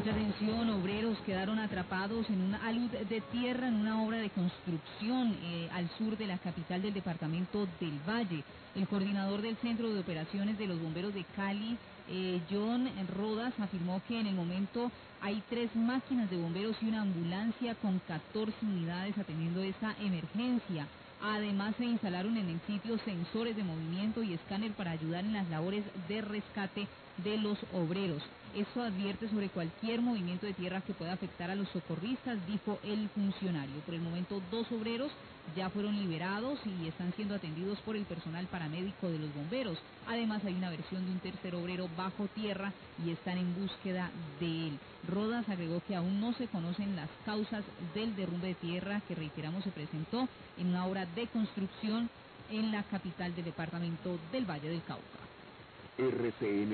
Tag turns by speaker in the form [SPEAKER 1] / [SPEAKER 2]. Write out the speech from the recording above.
[SPEAKER 1] Mucha atención, obreros quedaron atrapados en un alud de tierra en una obra de construcción al sur de la capital del departamento del Valle. El coordinador del Centro de Operaciones de los Bomberos de Cali, John Rodas, afirmó que en el momento hay 3 máquinas de bomberos y una ambulancia con 14 unidades atendiendo esta emergencia. Además, se instalaron en el sitio sensores de movimiento y escáner para ayudar en las labores de rescate de los obreros. Esto advierte sobre cualquier movimiento de tierra que pueda afectar a los socorristas, dijo el funcionario. Por el momento, 2 obreros ya fueron liberados y están siendo atendidos por el personal paramédico de los bomberos. Además, hay una versión de un tercer obrero bajo tierra y están en búsqueda de él. Rodas agregó que aún no se conocen las causas del derrumbe de tierra que, reiteramos, se presentó en una obra de construcción en la capital del departamento del Valle del Cauca.
[SPEAKER 2] RCN